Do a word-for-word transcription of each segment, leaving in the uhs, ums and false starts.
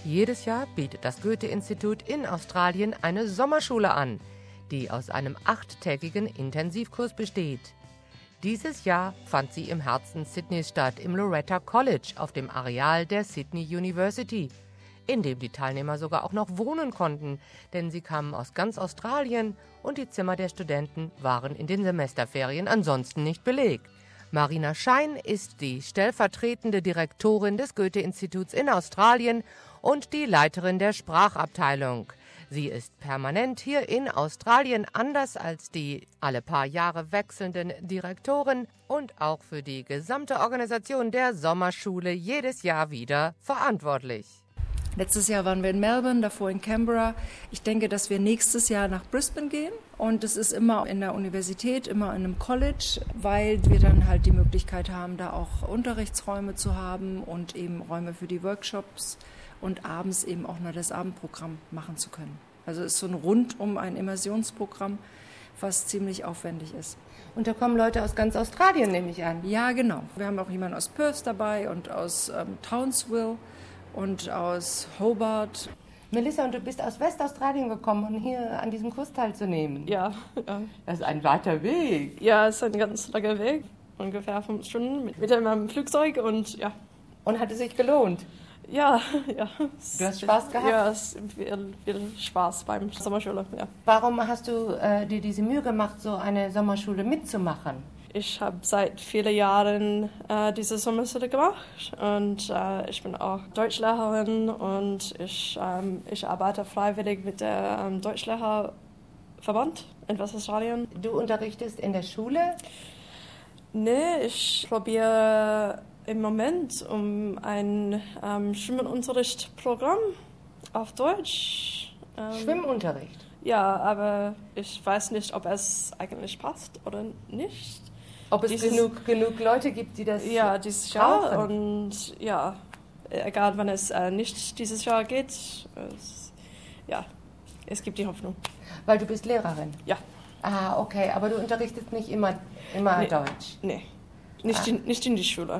Jedes Jahr bietet das Goethe-Institut in Australien eine Sommerschule an, die aus einem achttägigen Intensivkurs besteht. Dieses Jahr fand sie im Herzen Sydneys statt, im Loretta College auf dem Areal der Sydney University, in dem die Teilnehmer sogar auch noch wohnen konnten, denn sie kamen aus ganz Australien und die Zimmer der Studenten waren in den Semesterferien ansonsten nicht belegt. Marina Schein ist die stellvertretende Direktorin des Goethe-Instituts in Australien und die Leiterin der Sprachabteilung. Sie ist permanent hier in Australien, anders als die alle paar Jahre wechselnden Direktoren, und auch für die gesamte Organisation der Sommerschule jedes Jahr wieder verantwortlich. Letztes Jahr waren wir in Melbourne, davor in Canberra. Ich denke, dass wir nächstes Jahr nach Brisbane gehen. Und es ist immer in der Universität, immer in einem College, weil wir dann halt die Möglichkeit haben, da auch Unterrichtsräume zu haben und eben Räume für die Workshops und abends eben auch noch das Abendprogramm machen zu können. Also es ist so ein rundum ein Immersionsprogramm, was ziemlich aufwendig ist. Und da kommen Leute aus ganz Australien, nehme ich an. Ja, genau. Wir haben auch jemanden aus Perth dabei und aus ähm, Townsville und aus Hobart. Melissa, und du bist aus Westaustralien gekommen, um hier an diesem Kurs teilzunehmen. Ja, ja. Das ist ein weiter Weg. Ja, es ist ein ganz langer Weg, ungefähr fünf Stunden mit, mit einem Flugzeug und ja. Und hat es sich gelohnt? Ja, ja. Du hast Spaß gehabt? Ja, es ist viel, viel Spaß beim Sommerschule, ja. Warum hast du äh, dir diese Mühe gemacht, so eine Sommerschule mitzumachen? Ich habe seit vielen Jahren äh, diese Sommerschule gemacht und äh, ich bin auch Deutschlehrerin und ich, ähm, ich arbeite freiwillig mit der ähm, Deutschlehrerverband in Westaustralien. Du unterrichtest in der Schule? Nee, ich probiere im Moment um ein ähm, Schwimmunterrichtsprogramm auf Deutsch. Ähm, Schwimmunterricht? Ja, aber ich weiß nicht, ob es eigentlich passt oder nicht. Ob es dieses, genug, genug Leute gibt, die das Ja, dieses brauchen. Jahr und ja, egal wann es äh, nicht dieses Jahr geht, es, ja, es gibt die Hoffnung. Weil du bist Lehrerin? Ja. Ah, okay, aber du unterrichtest nicht immer, immer nee, Deutsch? Nee, nicht, ah. in, nicht in die Schule.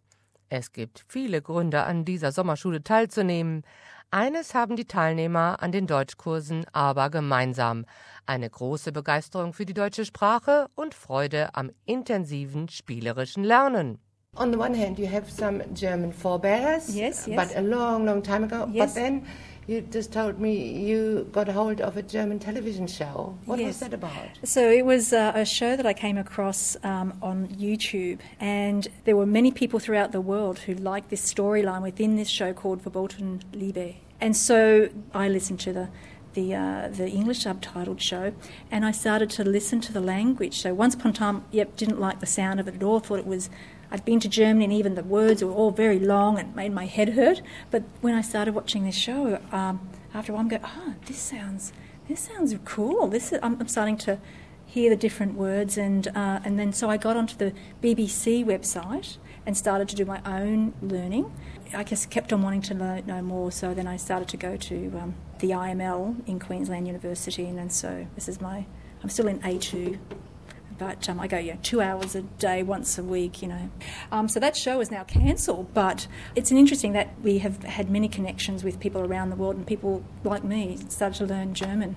Es gibt viele Gründe, an dieser Sommerschule teilzunehmen. Eines haben die Teilnehmer an den Deutschkursen aber gemeinsam: eine große Begeisterung für die deutsche Sprache und Freude am intensiven spielerischen Lernen. On the one hand, you have some German forebears, yes, yes. but a long, long time ago. Yes. But then you just told me you got hold of a German television show. What yes. was that about? So it was uh, a show that I came across um, on YouTube, and there were many people throughout the world who liked this storyline within this show called Verboten Liebe. And so I listened to the the uh, the English subtitled show, and I started to listen to the language. So once upon a time, yep, didn't like the sound of it at all, thought it was, I'd been to Germany and even the words were all very long and made my head hurt. But when I started watching this show, um, after a while I'm going, oh, this sounds, this sounds cool. This is, I'm, I'm starting to hear the different words, and uh, and then so I got onto the B B C website and started to do my own learning. I just kept on wanting to learn, know more, so then I started to go to um, the I M L in Queensland University, and then so this is my, I'm still in A two. But um, I go, yeah, two hours a day, once a week, you know. Um, so that show is now cancelled, but it's an interesting that we have had many connections with people around the world, and people like me started to learn German.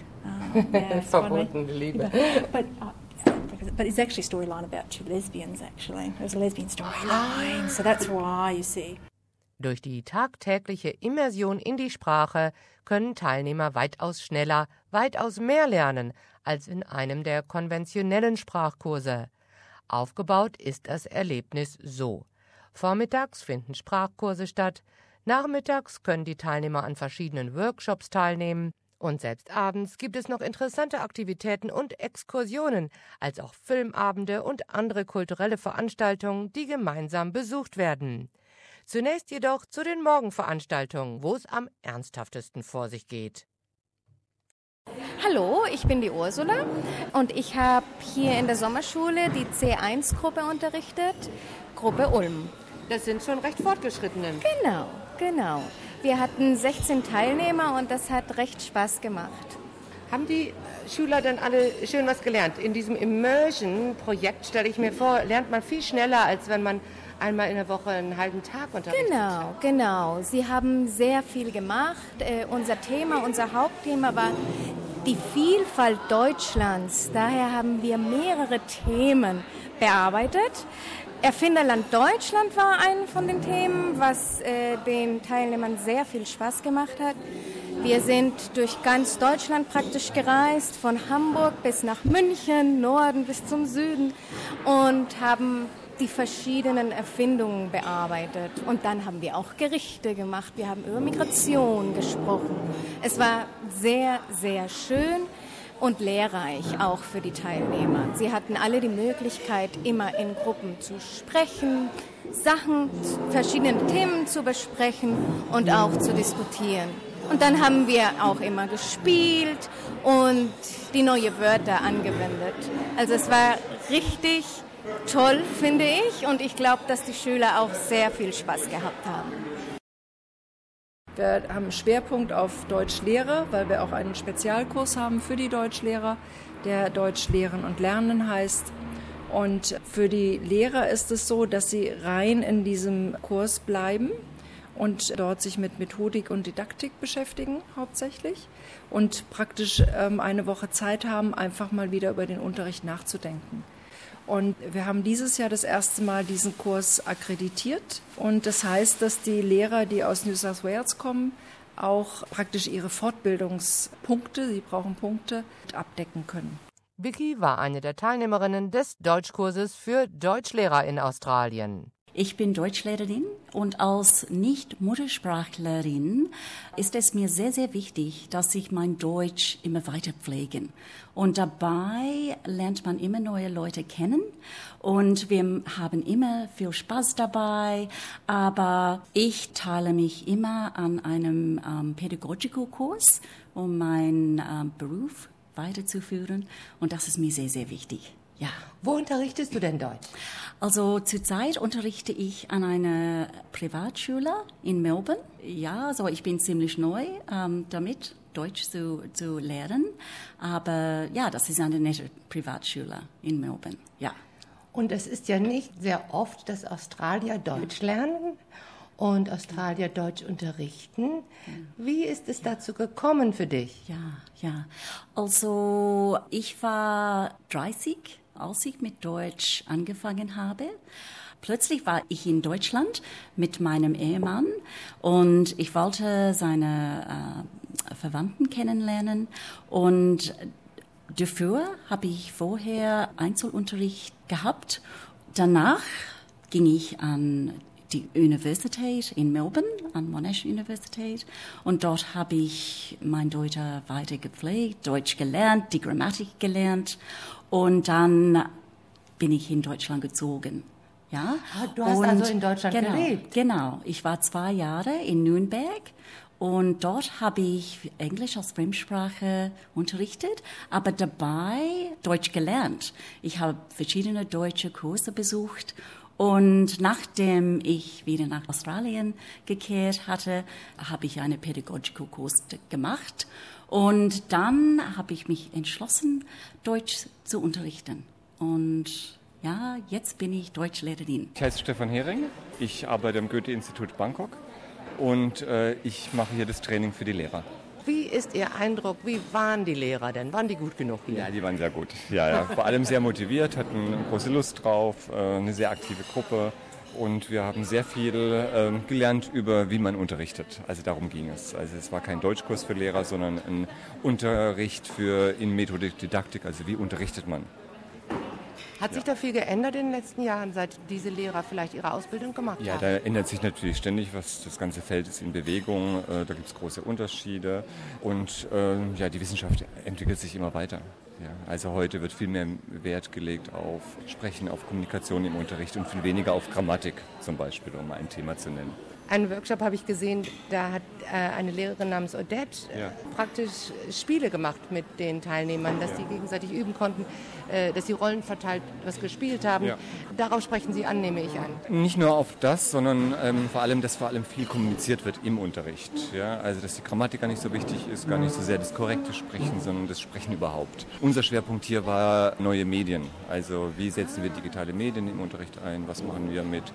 Um, yeah, Verboten Liebe. But, uh, but it's actually a storyline about two lesbians, actually. There's a lesbian storyline, so that's why, you see. Durch die tagtägliche Immersion in die Sprache können Teilnehmer weitaus schneller, weitaus mehr lernen als in einem der konventionellen Sprachkurse. Aufgebaut ist das Erlebnis so: Vormittags finden Sprachkurse statt, nachmittags können die Teilnehmer an verschiedenen Workshops teilnehmen und selbst abends gibt es noch interessante Aktivitäten und Exkursionen, als auch Filmabende und andere kulturelle Veranstaltungen, die gemeinsam besucht werden. Zunächst jedoch zu den Morgenveranstaltungen, wo es am ernsthaftesten vor sich geht. Hallo, ich bin die Ursula und ich habe hier in der Sommerschule die C eins Gruppe unterrichtet, Gruppe Ulm. Das sind schon recht fortgeschrittene. Genau, genau. Wir hatten sechzehn Teilnehmer und das hat recht Spaß gemacht. Haben die Schüler dann alle schön was gelernt? In diesem Immersion-Projekt, stelle ich mir vor, lernt man viel schneller, als wenn man einmal in der Woche einen halben Tag unterrichtet. Genau, genau. Sie haben sehr viel gemacht. Äh, unser Thema, unser Hauptthema war die Vielfalt Deutschlands. Daher haben wir mehrere Themen bearbeitet. Erfinderland Deutschland war ein von den Themen, was äh, den Teilnehmern sehr viel Spaß gemacht hat. Wir sind durch ganz Deutschland praktisch gereist, von Hamburg bis nach München, Norden bis zum Süden und haben die verschiedenen Erfindungen bearbeitet. Und dann haben wir auch Gerichte gemacht, wir haben über Migration gesprochen. Es war sehr, sehr schön und lehrreich auch für die Teilnehmer. Sie hatten alle die Möglichkeit, immer in Gruppen zu sprechen, Sachen, verschiedene Themen zu besprechen und auch zu diskutieren. Und dann haben wir auch immer gespielt und die neuen Wörter angewendet. Also es war richtig toll, finde ich, und ich glaube, dass die Schüler auch sehr viel Spaß gehabt haben. Wir haben einen Schwerpunkt auf Deutschlehre, weil wir auch einen Spezialkurs haben für die Deutschlehrer, der Deutsch lehren und lernen heißt. Und für die Lehrer ist es so, dass sie rein in diesem Kurs bleiben und dort sich mit Methodik und Didaktik beschäftigen hauptsächlich und praktisch ähm, eine Woche Zeit haben, einfach mal wieder über den Unterricht nachzudenken. Und wir haben dieses Jahr das erste Mal diesen Kurs akkreditiert. Und das heißt, dass die Lehrer, die aus New South Wales kommen, auch praktisch ihre Fortbildungspunkte, sie brauchen Punkte, abdecken können. Vicky war eine der Teilnehmerinnen des Deutschkurses für Deutschlehrer in Australien. Ich bin Deutschlehrerin und als Nicht-Muttersprachlerin ist es mir sehr, sehr wichtig, dass ich mein Deutsch immer weiter pflege. Und dabei lernt man immer neue Leute kennen und wir haben immer viel Spaß dabei. Aber ich teile mich immer an einem ähm, Pedagogical-Kurs, um meinen ähm, Beruf weiterzuführen. Und das ist mir sehr, sehr wichtig. Ja. Wo unterrichtest du denn Deutsch? Also zurzeit unterrichte ich an einer Privatschule in Melbourne. Ja, also ich bin ziemlich neu ähm, damit, Deutsch zu, zu lernen. Aber ja, das ist eine nette Privatschule in Melbourne, ja. Und es ist ja nicht sehr oft, dass Australier Deutsch lernen und Australier Deutsch unterrichten. Wie ist es dazu gekommen für dich? Ja, ja. Also ich war dreißig, als ich mit Deutsch angefangen habe. Plötzlich war ich in Deutschland mit meinem Ehemann und ich wollte seine äh, Verwandten kennenlernen und dafür habe ich vorher Einzelunterricht gehabt. Danach ging ich an die Universität in Melbourne, an Monash Universität, und dort habe ich mein Deutsch weiter gepflegt, Deutsch gelernt, die Grammatik gelernt und dann bin ich in Deutschland gezogen. Ja? Ah, du hast und also in Deutschland genau, gelebt? Genau, ich war zwei Jahre in Nürnberg und dort habe ich Englisch als Fremdsprache unterrichtet, aber dabei Deutsch gelernt. Ich habe verschiedene deutsche Kurse besucht. Und nachdem ich wieder nach Australien gekehrt hatte, habe ich einen Pedagogical-Kurs gemacht. Und dann habe ich mich entschlossen, Deutsch zu unterrichten. Und ja, jetzt bin ich Deutschlehrerin. Ich heiße Stefan Hering, ich arbeite am Goethe-Institut Bangkok und äh, ich mache hier das Training für die Lehrer. Wie ist Ihr Eindruck, wie waren die Lehrer denn? Waren die gut genug hier? Ja, die waren sehr gut. Ja, ja. Vor allem sehr motiviert, hatten große Lust drauf, eine sehr aktive Gruppe und wir haben sehr viel ähm, gelernt über, wie man unterrichtet. Also darum ging es. Also es war kein Deutschkurs für Lehrer, sondern ein Unterricht für in Methodik, Didaktik, also wie unterrichtet man. Hat sich da viel geändert in den letzten Jahren, seit diese Lehrer vielleicht ihre Ausbildung gemacht haben? Ja, da ändert sich natürlich ständig was. Das ganze Feld ist in Bewegung, da gibt es große Unterschiede und äh, ja, die Wissenschaft entwickelt sich immer weiter. Ja, also heute wird viel mehr Wert gelegt auf Sprechen, auf Kommunikation im Unterricht und viel weniger auf Grammatik zum Beispiel, um ein Thema zu nennen. Einen Workshop habe ich gesehen, da hat äh, eine Lehrerin namens Odette ja. äh, praktisch Spiele gemacht mit den Teilnehmern, dass ja. die gegenseitig üben konnten, äh, dass sie Rollen verteilt was gespielt haben. Ja. Darauf sprechen Sie an, nehme ich an. Nicht nur auf das, sondern ähm, vor allem, dass vor allem viel kommuniziert wird im Unterricht. Ja? Also dass die Grammatik gar nicht so wichtig ist, gar nicht so sehr das korrekte Sprechen, sondern das Sprechen überhaupt. Unser Schwerpunkt hier war neue Medien. Also wie setzen wir digitale Medien im Unterricht ein, was machen wir mit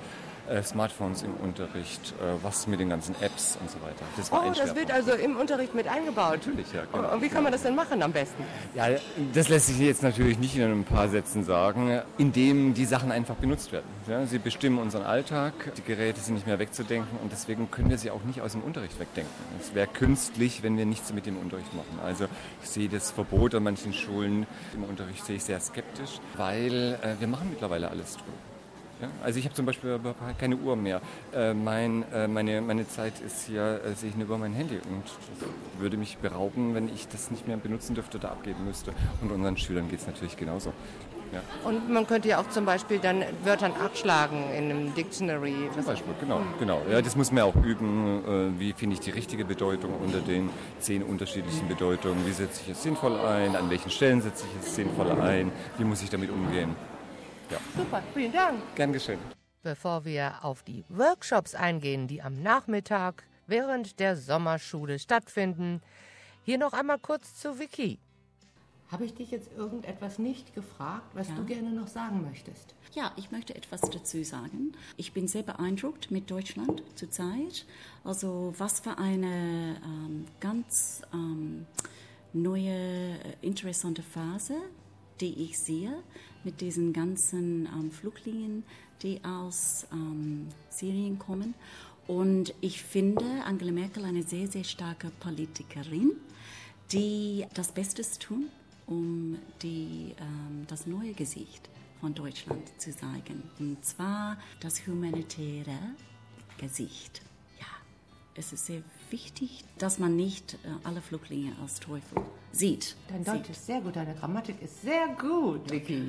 äh, Smartphones im Unterricht, äh, was mit den ganzen Apps und so weiter. Das war Oh, ein das Schwerpunkt. wird also im Unterricht mit eingebaut? Natürlich, ja. Genau. Und wie kann man das denn machen am besten? Ja, das lässt sich jetzt natürlich nicht in ein paar Sätzen sagen, indem die Sachen einfach benutzt werden. Ja, sie bestimmen unseren Alltag, die Geräte sind nicht mehr wegzudenken und deswegen können wir sie auch nicht aus dem Unterricht wegdenken. Es wäre künstlich, wenn wir nichts mit dem Unterricht machen. Also ich sehe das Verbot an manchen Schulen im Unterricht sehe ich sehr skeptisch, weil äh, wir machen mittlerweile alles drüber. Ja, also ich habe zum Beispiel keine Uhr mehr. Äh, mein, äh, meine, meine Zeit ist hier, äh, sehe ich nur über mein Handy und das würde mich berauben, wenn ich das nicht mehr benutzen dürfte oder abgeben müsste. Und unseren Schülern geht es natürlich genauso. Ja. Und man könnte ja auch zum Beispiel dann Wörtern abschlagen in einem Dictionary. Zum Beispiel, genau. genau. Ja, das muss man auch üben. Äh, wie finde ich die richtige Bedeutung unter den zehn unterschiedlichen Bedeutungen? Wie setze ich es sinnvoll ein? An welchen Stellen setze ich es sinnvoll ein? Wie muss ich damit umgehen? Ja. Super, vielen Dank. Gern geschehen. Bevor wir auf die Workshops eingehen, die am Nachmittag während der Sommerschule stattfinden, hier noch einmal kurz zu Vicky. Habe ich dich jetzt irgendetwas nicht gefragt, was Ja. du gerne noch sagen möchtest? Ja, ich möchte etwas dazu sagen. Ich bin sehr beeindruckt mit Deutschland zurzeit. Also was für eine ähm, ganz ähm, neue, interessante Phase, die ich sehe mit diesen ganzen ähm, Flüchtlingen, die aus ähm, Syrien kommen. Und ich finde Angela Merkel eine sehr, sehr starke Politikerin, die das Beste tun, um die, ähm, das neue Gesicht von Deutschland zu zeigen. Und zwar das humanitäre Gesicht. Ja, es ist sehr wichtig, dass man nicht äh, alle Flüchtlinge als Teufel sieht. Dein Deutsch sieht. ist sehr gut, deine Grammatik ist sehr gut, Vicky.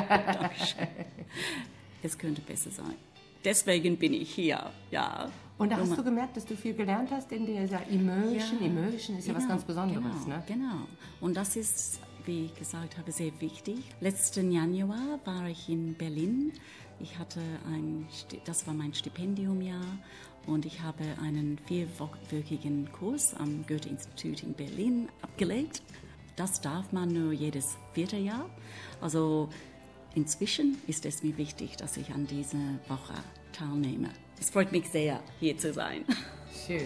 Es könnte besser sein. Deswegen bin ich hier, ja. Und da hast Nummer- du gemerkt, dass du viel gelernt hast in dieser Immersion. Ja, Immersion ist ja was genau, ganz Besonderes, genau, ne? Genau. Und das ist, wie ich gesagt habe, sehr wichtig. Letzten Januar war ich in Berlin. Ich hatte ein, Sti- das war mein Stipendiumjahr und ich habe einen vierwöchigen Kurs am Goethe-Institut in Berlin abgelegt. Das darf man nur jedes vierte Jahr. Also inzwischen ist es mir wichtig, dass ich an dieser Woche teilnehme. Es freut mich sehr, hier zu sein. Schön.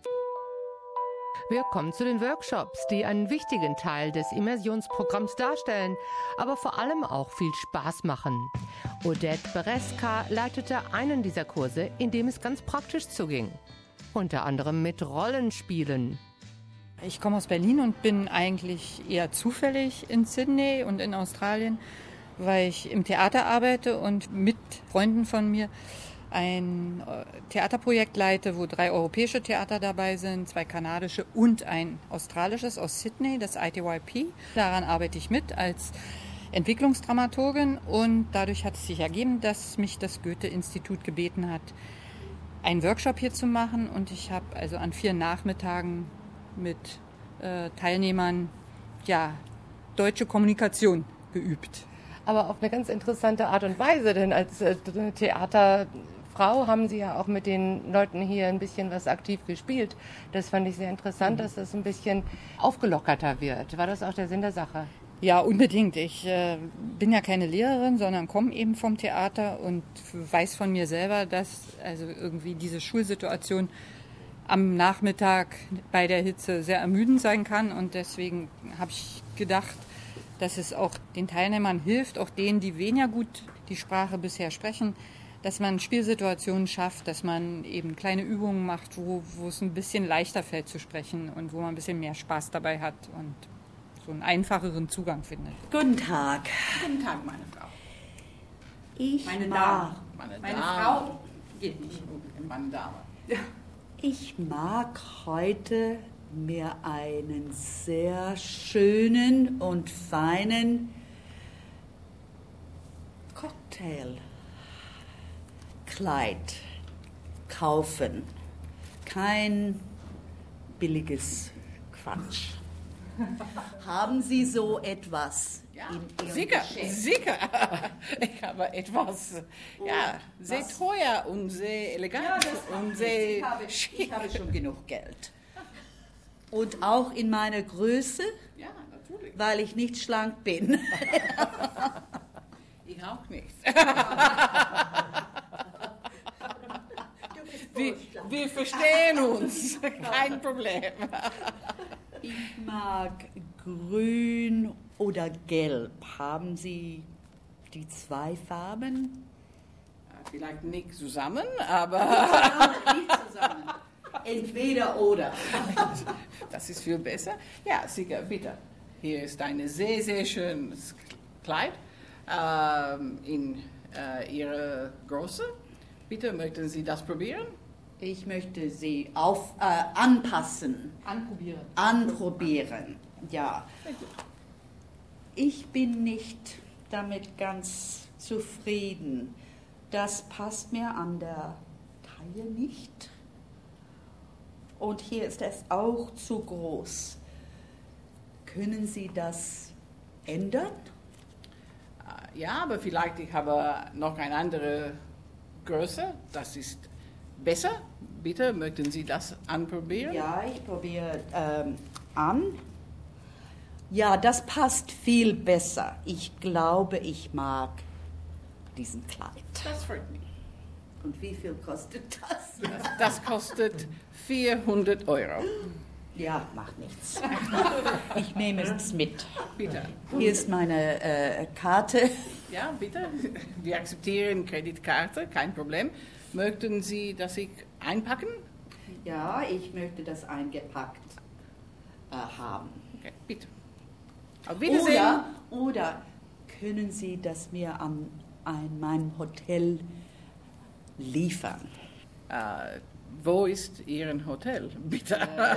Wir kommen zu den Workshops, die einen wichtigen Teil des Immersionsprogramms darstellen, aber vor allem auch viel Spaß machen. Odette Bereska leitete einen dieser Kurse, in dem es ganz praktisch zuging. Unter anderem mit Rollenspielen. Ich komme aus Berlin und bin eigentlich eher zufällig in Sydney und in Australien, weil ich im Theater arbeite und mit Freunden von mir ein Theaterprojekt leite, wo drei europäische Theater dabei sind, zwei kanadische und ein australisches aus Sydney, das I T Y P. Daran arbeite ich mit als Entwicklungsdramaturgin und dadurch hat es sich ergeben, dass mich das Goethe-Institut gebeten hat, einen Workshop hier zu machen und ich habe also an vier Nachmittagen mit äh, Teilnehmern ja, deutsche Kommunikation geübt. Aber auf eine ganz interessante Art und Weise, denn als äh, Theaterfrau haben Sie ja auch mit den Leuten hier ein bisschen was aktiv gespielt. Das fand ich sehr interessant, dass das ein bisschen aufgelockerter wird. War das auch der Sinn der Sache? Ja, unbedingt. Ich äh, bin ja keine Lehrerin, sondern komme eben vom Theater und weiß von mir selber, dass also irgendwie diese Schulsituation am Nachmittag bei der Hitze sehr ermüdend sein kann. Und deswegen habe ich gedacht, dass es auch den Teilnehmern hilft, auch denen, die weniger gut die Sprache bisher sprechen, dass man Spielsituationen schafft, dass man eben kleine Übungen macht, wo, wo es ein bisschen leichter fällt zu sprechen und wo man ein bisschen mehr Spaß dabei hat und so einen einfacheren Zugang findet. Guten Tag. Guten Tag, meine Frau. Ich Meine mag, Dame. Meine, meine Frau geht nicht, meine Dame. Ja. ich mag heute mir einen sehr schönen und feinen Cocktailkleid kaufen. Kein billiges Quatsch. Haben Sie so etwas in Ihrem Sicher, Geschäft? sicher. Ich habe etwas, ja, sehr was? teuer und sehr elegant Ja, das und ich. sehr Ich habe, schick. ich habe schon genug Geld. Und auch in meiner Größe, Ja, natürlich. weil ich nicht schlank bin. Ich auch nicht. wir, wir verstehen uns, kein Problem. Ich mag grün oder gelb. Haben Sie die zwei Farben? Vielleicht nicht zusammen, aber... Nicht zusammen. Entweder oder. Das ist viel besser. Ja, sicher, bitte. Hier ist ein sehr, sehr schönes Kleid ähm, in äh, Ihrer Größe. Bitte, möchten Sie das probieren? Ich möchte sie auf, äh, anpassen. Anprobieren. Anprobieren, ja. Ich bin nicht damit ganz zufrieden. Das passt mir an der Taille nicht. Und hier ist es auch zu groß. Können Sie das ändern? Ja, aber vielleicht ich habe noch eine andere Größe. Das ist besser. Bitte, möchten Sie das anprobieren? Ja, ich probiere ähm, an. Ja, das passt viel besser. Ich glaube, ich mag diesen Kleid. Das freut mich. Und wie viel kostet das? Das, das kostet vierhundert Euro. Ja, macht nichts. Ich nehme es mit. Bitte. Hier ist meine äh, Karte. Ja, bitte. Wir akzeptieren Kreditkarte, kein Problem. Möchten Sie, dass ich einpacken? Ja, ich möchte das eingepackt äh, haben. Okay, bitte. Auf Wiedersehen. Oder, oder können Sie das mir an, an meinem Hotel liefern? Äh, wo ist Ihr Hotel, bitte? Äh,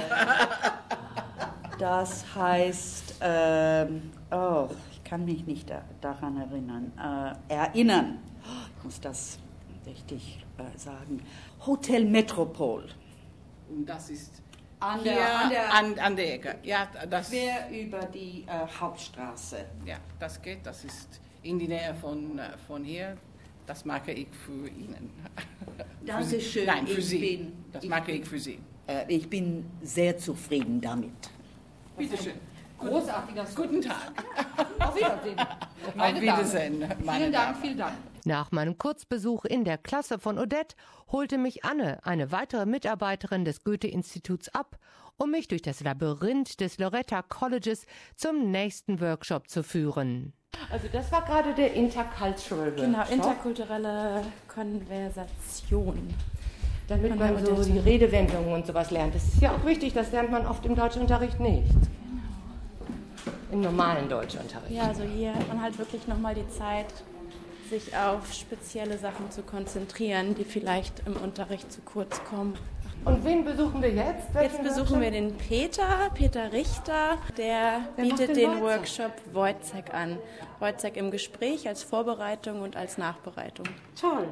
das heißt, ähm, oh, ich kann mich nicht da, daran erinnern. Äh, erinnern, ich muss das richtig äh, sagen. Hotel Metropol. Und das ist An hier der, an der, an, an der Ecke. Ja, das, quer über die äh, Hauptstraße. ja, das geht. Das ist in die Nähe von, äh, von hier. Das mache ich für Ihnen. Dankeschön. Nein, für ich Sie. Bin, das ich mache bin, ich für Sie. Äh, ich bin sehr zufrieden damit. Bitte schön. Großartiger Guten Tag. Auf Wiedersehen. Auf Wiedersehen, meine Vielen Dank, Damen. vielen Dank. Nach meinem Kurzbesuch in der Klasse von Odette holte mich Anne, eine weitere Mitarbeiterin des Goethe-Instituts, ab, um mich durch das Labyrinth des Loreto Colleges zum nächsten Workshop zu führen. Also das war gerade der Intercultural Workshop. Genau, interkulturelle Konversation. Damit Von man der so Odette. die Redewendungen und sowas lernt. Das ist ja auch wichtig, das lernt man oft im Deutschunterricht nicht. Im normalen Deutschunterricht. Ja, also hier hat man halt wirklich nochmal die Zeit, sich auf spezielle Sachen zu konzentrieren, die vielleicht im Unterricht zu kurz kommen. Und wen besuchen wir jetzt? Jetzt besuchen wir den Peter, Peter Richter, der Wer macht bietet den den Wojciech? Workshop Wojciech an. Wojciech im Gespräch als Vorbereitung und als Nachbereitung. Toll.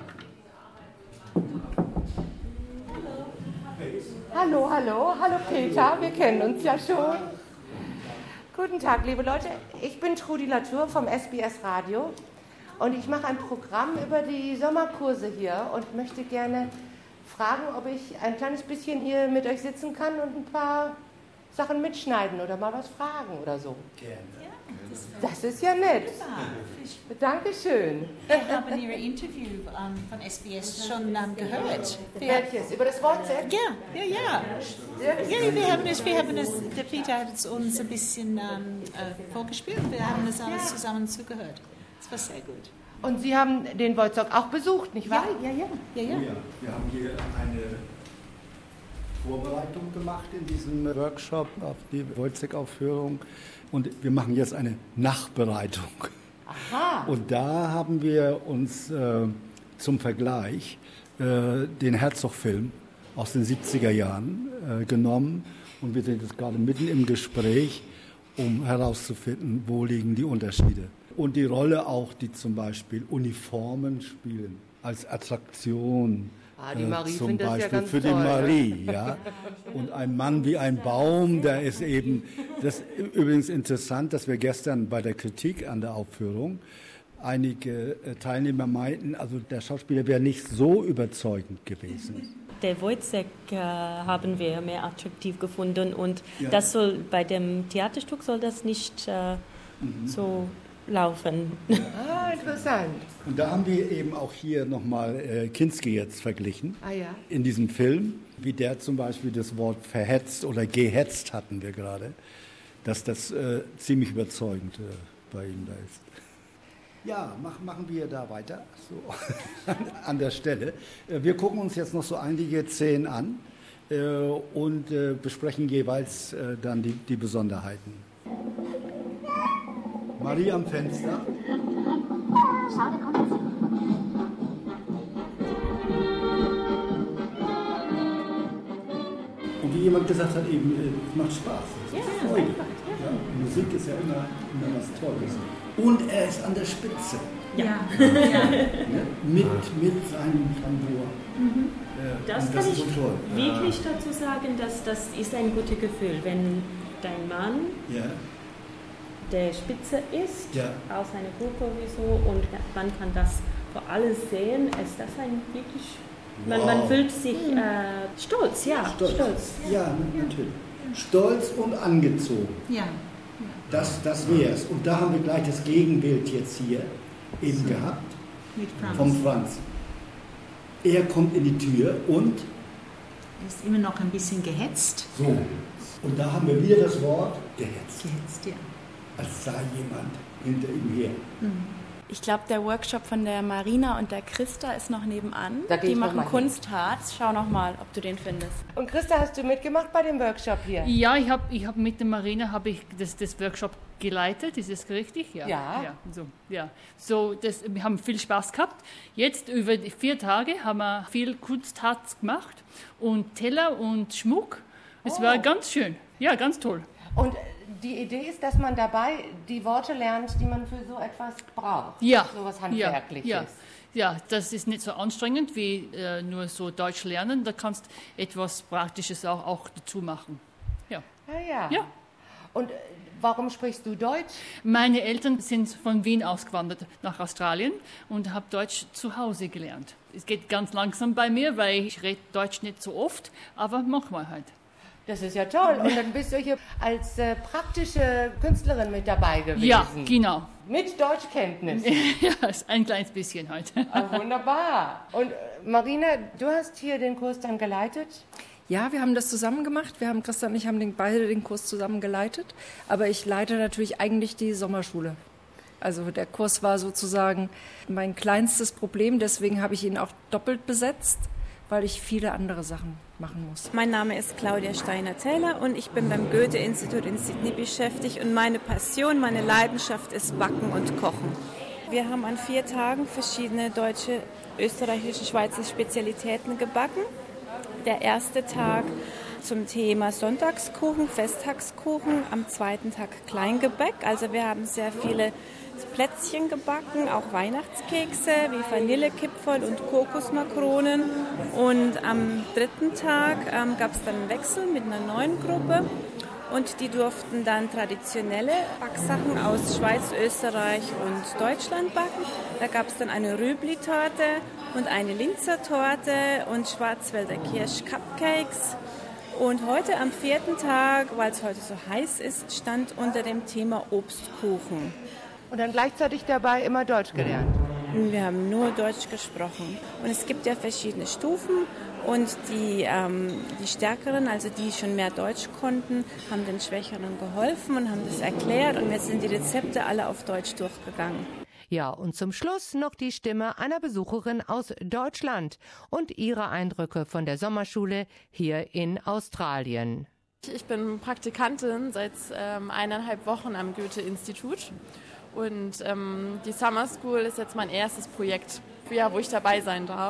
Hallo, hallo, hallo Peter, wir kennen uns ja schon. Guten Tag, liebe Leute, ich bin Trudi Latour vom S B S Radio und ich mache ein Programm über die Sommerkurse hier und möchte gerne fragen, ob ich ein kleines bisschen hier mit euch sitzen kann und ein paar Sachen mitschneiden oder mal was fragen oder so. Gerne. Das ist ja nett. Dankeschön. Wir haben Ihre Interview um, von S B S schon um, gehört. Welches? Über das WhatsApp? Ja, ja, ja. Ja, wir haben es, wir haben es, der Peter hat es uns ein bisschen um, äh, vorgespielt. Wir haben es alles zusammen zugehört. Das war sehr gut. Und Sie haben den Wojciech auch besucht, nicht wahr? Ja, ja, ja. ja, ja. Oh ja, wir haben hier eine Vorbereitung gemacht in diesem Workshop auf die Wojciech-Aufführung und wir machen jetzt eine Nachbereitung. Aha. Und da haben wir uns äh, zum Vergleich äh, den Herzog-Film aus den siebziger Jahren äh, genommen und wir sind jetzt gerade mitten im Gespräch, um herauszufinden, wo liegen die Unterschiede. Und die Rolle auch, die zum Beispiel Uniformen spielen, als Attraktion. Ah, die Marie äh, zum findet das ja Beispiel ganz für toll. die Marie, ja. Und ein Mann wie ein Baum, der ist eben, das ist übrigens interessant, dass wir gestern bei der Kritik an der Aufführung einige äh, Teilnehmer meinten, also der Schauspieler wäre nicht so überzeugend gewesen. Der Wojciech äh, haben wir mehr attraktiv gefunden und Ja. das soll bei dem Theaterstück soll das nicht äh, Mhm. so laufen. Ah, interessant. Und da haben wir eben auch hier nochmal äh, Kinski jetzt verglichen. Ah ja. In diesem Film, wie der zum Beispiel das Wort verhetzt oder gehetzt hatten wir gerade, dass das äh, ziemlich überzeugend äh, bei ihm da ist. Ja, mach, machen wir da weiter, so an der Stelle. Äh, wir gucken uns jetzt noch so einige Szenen an äh, und äh, besprechen jeweils äh, dann die, die Besonderheiten. Marie am Fenster. Schau, da kommt sie. Und wie jemand gesagt hat, eben, es macht Spaß. Es macht Ja, Freude. ja. Ja, Musik ist ja immer, immer was Tolles. Und er ist an der Spitze. Ja. Ja. Ja. Mit, mit seinem Tambour. Mhm. Äh, Das und kann ist ich so toll. wirklich dazu sagen, dass das ist ein gutes Gefühl, wenn dein Mann Ja. der Spitze ist, Ja. aus einer Gruppe wie so, und man kann das vor allem sehen, ist das ein wirklich, man, Wow. man fühlt sich äh, stolz, ja, Stolz. stolz. Ja, natürlich. Stolz und angezogen. Ja. Das, das wäre es. Und da haben wir gleich das Gegenbild jetzt hier eben So. gehabt. Mit Franz. Vom Franz. Er kommt in die Tür und Er ist immer noch ein bisschen gehetzt. so. Und da haben wir wieder das Wort gehetzt. Gehetzt, ja. Als sei jemand hinter ihm her. Ich glaube, der Workshop von der Marina und der Christa ist noch nebenan. Da geh Die ich noch machen mal hin. Kunstharz. Schau noch mal, ob du den findest. Und Christa, hast du mitgemacht bei dem Workshop hier? Ja, ich habe ich hab mit der Marina habe ich das, das Workshop geleitet, ist das richtig? Ja. Ja. ja, so, ja. so das, wir haben viel Spaß gehabt. Jetzt über die vier Tage haben wir viel Kunstharz gemacht und Teller und Schmuck. Es Oh. war ganz schön, ja, ganz toll. Und die Idee ist, dass man dabei die Worte lernt, die man für so etwas braucht. Ja, So was ja, Handwerkliches. ja, ja, das ist nicht so anstrengend wie äh, nur so Deutsch lernen. Da kannst etwas Praktisches auch, auch dazu machen. Ja. Ah, ja. Ja. Und äh, warum sprichst du Deutsch? Meine Eltern sind von Wien ausgewandert nach Australien und habe Deutsch zu Hause gelernt. Es geht ganz langsam bei mir, weil ich rede Deutsch nicht so oft, aber manchmal halt. Das ist ja toll. Und dann bist du hier als äh, praktische Künstlerin mit dabei gewesen. Ja, genau. Mit Deutschkenntnissen. Ja, ein kleines bisschen halt. Ah, wunderbar. Und äh, Marina, du hast hier den Kurs dann geleitet? Ja, wir haben das zusammen gemacht. Wir haben, Christa und ich haben den, beide den Kurs zusammen geleitet. Aber ich leite natürlich eigentlich die Sommerschule. Also der Kurs war sozusagen mein kleinstes Problem. Deswegen habe ich ihn auch doppelt besetzt, weil ich viele andere Sachen machen muss. Mein Name ist Claudia Steiner-Taylor und ich bin beim Goethe-Institut in Sydney beschäftigt. Und meine Passion, meine Leidenschaft ist Backen und Kochen. Wir haben an vier Tagen verschiedene deutsche, österreichische, Schweizer Spezialitäten gebacken. Der erste Tag zum Thema Sonntagskuchen, Festtagskuchen, am zweiten Tag Kleingebäck. Also wir haben sehr viele Plätzchen gebacken, auch Weihnachtskekse wie Vanillekipferl und Kokosmakronen. Und am dritten Tag ähm, gab es dann einen Wechsel mit einer neuen Gruppe. Und die durften dann traditionelle Backsachen aus Schweiz, Österreich und Deutschland backen. Da gab es dann eine Rübli-Torte und eine Linzer Torte und Schwarzwälder Kirsch-Cupcakes. Und heute am vierten Tag, weil es heute so heiß ist, stand unter dem Thema Obstkuchen. Und dann gleichzeitig dabei immer Deutsch gelernt? Wir haben nur Deutsch gesprochen. Und es gibt ja verschiedene Stufen. Und die, ähm, die Stärkeren, also die schon mehr Deutsch konnten, haben den Schwächeren geholfen und haben das erklärt. Und wir sind die Rezepte alle auf Deutsch durchgegangen. Ja, und zum Schluss noch die Stimme einer Besucherin aus Deutschland und ihre Eindrücke von der Sommerschule hier in Australien. Ich bin Praktikantin seit ähm, eineinhalb Wochen am Goethe-Institut. Und ähm, die Summer School ist jetzt mein erstes Projekt, ja, wo ich dabei sein darf.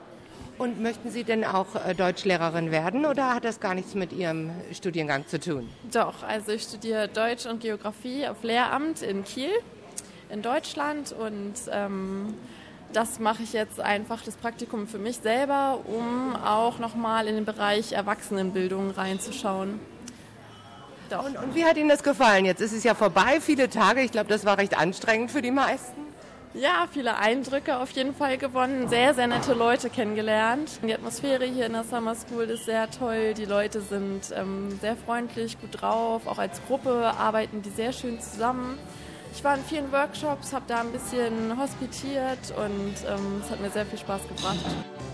Und möchten Sie denn auch äh, Deutschlehrerin werden oder hat das gar nichts mit Ihrem Studiengang zu tun? Doch, also ich studiere Deutsch und Geografie auf Lehramt in Kiel in Deutschland und ähm, das mache ich jetzt einfach, das Praktikum für mich selber, um auch nochmal in den Bereich Erwachsenenbildung reinzuschauen. Doch. Und, und wie hat Ihnen das gefallen? Jetzt ist es ja vorbei, viele Tage. Ich glaube, das war recht anstrengend für die meisten. Ja, viele Eindrücke auf jeden Fall gewonnen, sehr, sehr nette Leute kennengelernt. Die Atmosphäre hier in der Summer School ist sehr toll, die Leute sind ähm, sehr freundlich, gut drauf, auch als Gruppe arbeiten die sehr schön zusammen. Ich war in vielen Workshops, habe da ein bisschen hospitiert und ähm, es hat mir sehr viel Spaß gebracht.